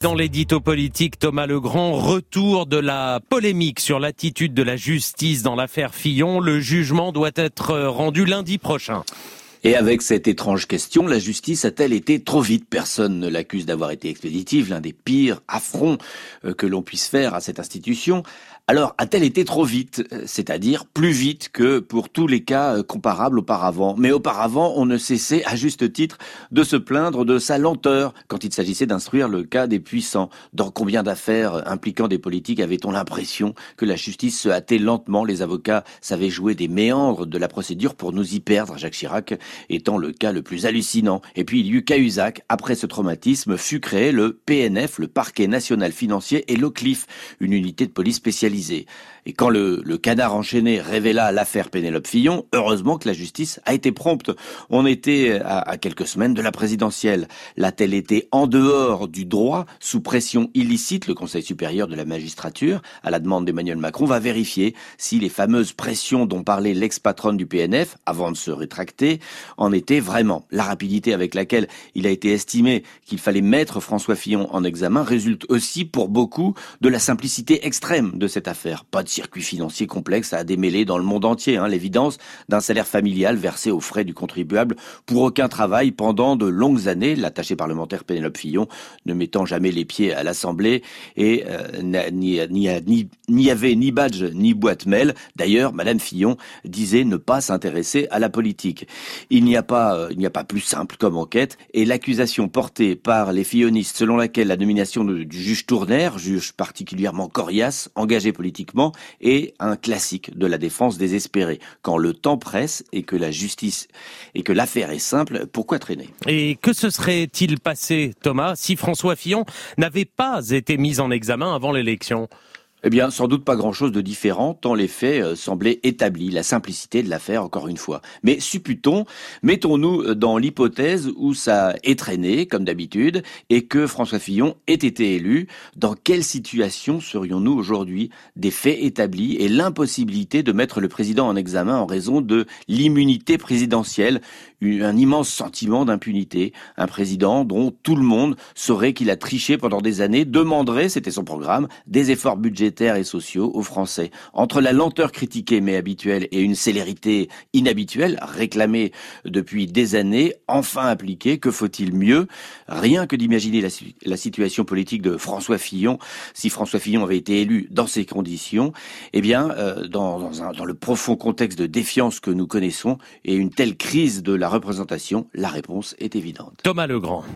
Dans l'édito politique, Thomas Legrand, retour de la polémique sur l'attitude de la justice dans l'affaire Fillon. Le jugement doit être rendu lundi prochain. Et avec cette étrange question, la justice a-t-elle été trop vite? Personne ne l'accuse d'avoir été expéditive, l'un des pires affronts que l'on puisse faire à cette institution. Alors, a-t-elle été trop vite? C'est-à-dire plus vite que pour tous les cas comparables auparavant. Mais auparavant, on ne cessait, à juste titre, de se plaindre de sa lenteur quand il s'agissait d'instruire le cas des puissants. Dans combien d'affaires impliquant des politiques avait-on l'impression que la justice se hâtait lentement? Les avocats savaient jouer des méandres de la procédure pour nous y perdre, Jacques Chirac étant le cas le plus hallucinant. Et puis il y eut Cahuzac. Après ce traumatisme fut créé le PNF, le Parquet National Financier, et l'OCLIF, une unité de police spécialisée. Et quand le canard enchaîné révéla l'affaire Pénélope Fillon, heureusement que la justice a été prompte. On était à quelques semaines de la présidentielle. L'a-t-elle été en dehors du droit, sous pression illicite? Le Conseil supérieur de la magistrature, à la demande d'Emmanuel Macron, va vérifier si les fameuses pressions dont parlait l'ex-patronne du PNF, avant de se rétracter, en étaient vraiment. La rapidité avec laquelle il a été estimé qu'il fallait mettre François Fillon en examen résulte aussi pour beaucoup de la simplicité extrême de cette affaire. Pas de circuit financier complexe à démêler dans le monde entier. L'évidence d'un salaire familial versé aux frais du contribuable pour aucun travail pendant de longues années. L'attachée parlementaire Pénélope Fillon ne mettant jamais les pieds à l'Assemblée et n'y avait ni badge ni boîte mail. D'ailleurs, Madame Fillon disait ne pas s'intéresser à la politique. Il n'y a pas plus simple comme enquête, et l'accusation portée par les fillonistes selon laquelle la nomination du juge Tournaire, juge particulièrement coriace, engagé politiquement, est un classique de la défense désespérée. Quand le temps presse et que la justice et que l'affaire est simple, pourquoi traîner? Et que se serait-il passé, Thomas, si François Fillon n'avait pas été mis en examen avant l'élection? Eh bien, sans doute pas grand-chose de différent, tant les faits semblaient établis, la simplicité de l'affaire, encore une fois. Mais supputons, mettons-nous dans l'hypothèse où ça est traîné, comme d'habitude, et que François Fillon ait été élu. Dans quelle situation serions-nous aujourd'hui? Des faits établis et l'impossibilité de mettre le président en examen en raison de l'immunité présidentielle, un immense sentiment d'impunité. Un président dont tout le monde saurait qu'il a triché pendant des années, demanderait, c'était son programme, des efforts budgétaires et sociaux aux Français. Entre la lenteur critiquée mais habituelle et une célérité inhabituelle, réclamée depuis des années, enfin appliquée, que faut-il mieux? Rien que d'imaginer la situation politique de François Fillon, si François Fillon avait été élu dans ces conditions, eh bien, dans le profond contexte de défiance que nous connaissons et une telle crise de la représentation, la réponse est évidente. Thomas Legrand.